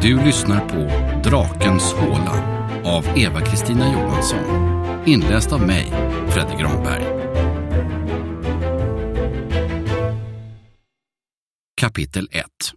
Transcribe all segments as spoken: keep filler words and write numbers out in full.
Du lyssnar på Drakens håla av Eva-Kristina Johansson. Inläst av mig, Fredrik Granberg. Kapitel ett.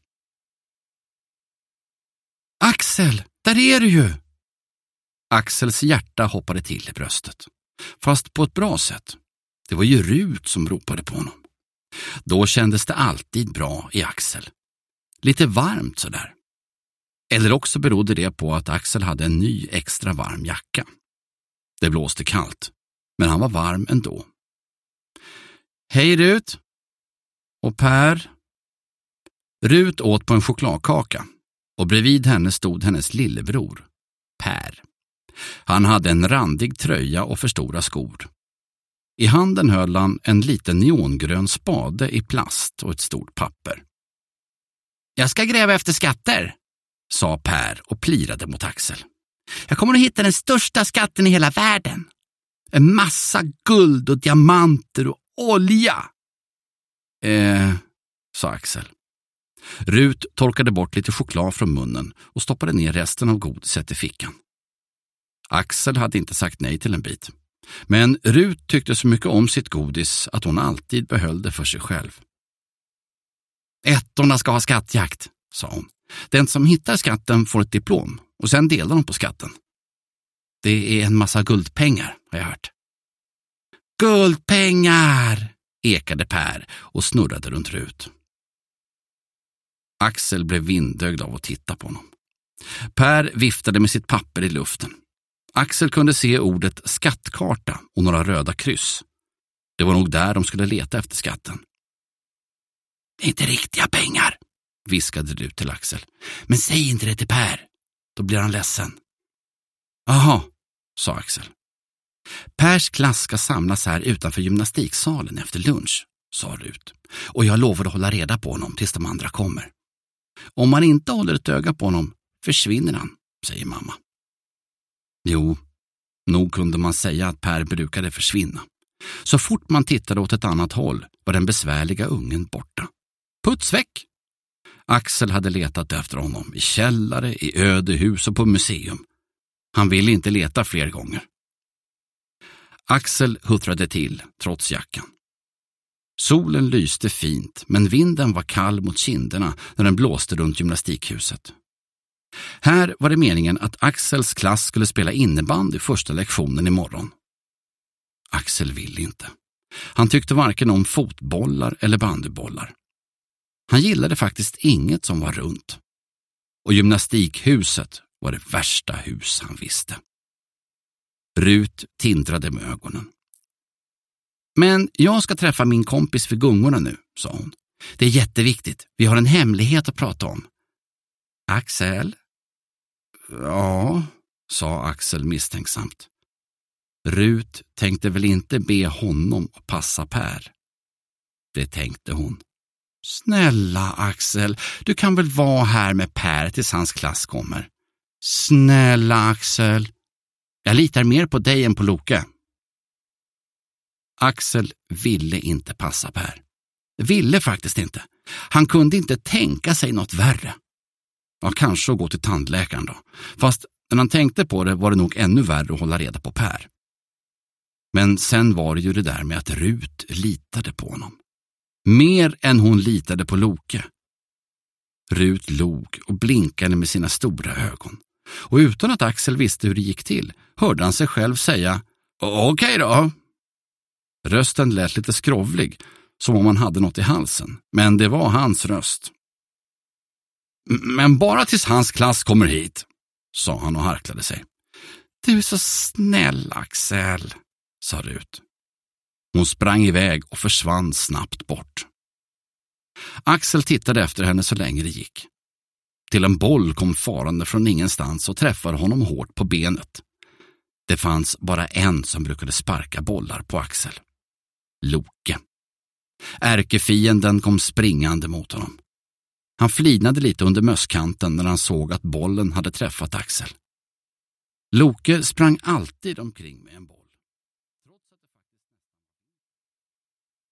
Axel, där är du ju! Axels hjärta hoppade till i bröstet. Fast på ett bra sätt. Det var ju Rut som ropade på honom. Då kändes det alltid bra i Axel. Lite varmt sådär. Eller också berodde det på att Axel hade en ny extra varm jacka. Det blåste kallt, men han var varm ändå. Hej Rut! Och Per? Rut åt på en chokladkaka och bredvid henne stod hennes lillebror, Per. Han hade en randig tröja och för stora skor. I handen höll han en liten neongrön spade i plast och ett stort papper. Jag ska gräva efter skatter, sa Per och plirade mot Axel. Jag kommer att hitta den största skatten i hela världen. En massa guld och diamanter och olja. Eh, sa Axel. Rut torkade bort lite choklad från munnen och stoppade ner resten av godiset i fickan. Axel hade inte sagt nej till en bit. Men Rut tyckte så mycket om sitt godis att hon alltid behöll det för sig själv. Ettorna ska ha skattjakt, sa hon. Den som hittar skatten får ett diplom och sen delar de på skatten. Det är en massa guldpengar, har jag hört. Guldpengar, ekade Per och snurrade runt Rut. Axel blev vindögd av att titta på honom. Per viftade med sitt papper i luften. Axel kunde se ordet skattkarta och några röda kryss. Det var nog där de skulle leta efter skatten. Inte riktiga pengar, viskade Rut till Axel. Men säg inte det till Per. Då blir han ledsen. Aha, sa Axel. Pers klass ska samlas här utanför gymnastiksalen efter lunch, sa Rut. Och jag lovar att hålla reda på honom tills de andra kommer. Om man inte håller ett öga på honom försvinner han, säger mamma. Jo, nog kunde man säga att Per brukade försvinna. Så fort man tittade åt ett annat håll var den besvärliga ungen borta. Putsväck! Axel hade letat efter honom i källare, i ödehus och på museum. Han ville inte leta fler gånger. Axel huttrade till, trots jackan. Solen lyste fint, men vinden var kall mot kinderna när den blåste runt gymnastikhuset. Här var det meningen att Axels klass skulle spela innebandy i första lektionen imorgon. Axel ville inte. Han tyckte varken om fotbollar eller bandybollar. Han gillade faktiskt inget som var runt. Och gymnastikhuset var det värsta hus han visste. Rut tindrade med ögonen. Men jag ska träffa min kompis vid gungorna nu, sa hon. Det är jätteviktigt. Vi har en hemlighet att prata om. Axel? Ja, sa Axel misstänksamt. Rut tänkte väl inte be honom att passa Per. Det tänkte hon. Snälla Axel, du kan väl vara här med Per tills hans klass kommer. Snälla Axel. Jag litar mer på dig än på Loke. Axel ville inte passa Per. Ville faktiskt inte. Han kunde inte tänka sig något värre. Ja, kanske att gå till tandläkaren då. Fast när han tänkte på det var det nog ännu värre att hålla reda på Per. Men sen var det ju det där med att Rut litade på honom. Mer än hon litade på Loke. Rut log och blinkade med sina stora ögon. Och utan att Axel visste hur det gick till hörde han sig själv säga okej då. Rösten lät lite skrovlig, som om han hade något i halsen. Men det var hans röst. Men bara tills hans klass kommer hit, sa han och harklade sig. Du är så snäll, Axel, sa Rut. Hon sprang iväg och försvann snabbt bort. Axel tittade efter henne så länge det gick. Till en boll kom farande från ingenstans och träffade honom hårt på benet. Det fanns bara en som brukade sparka bollar på Axel. Loke. Ärkefienden kom springande mot honom. Han flinade lite under mösskanten när han såg att bollen hade träffat Axel. Loke sprang alltid omkring med en boll.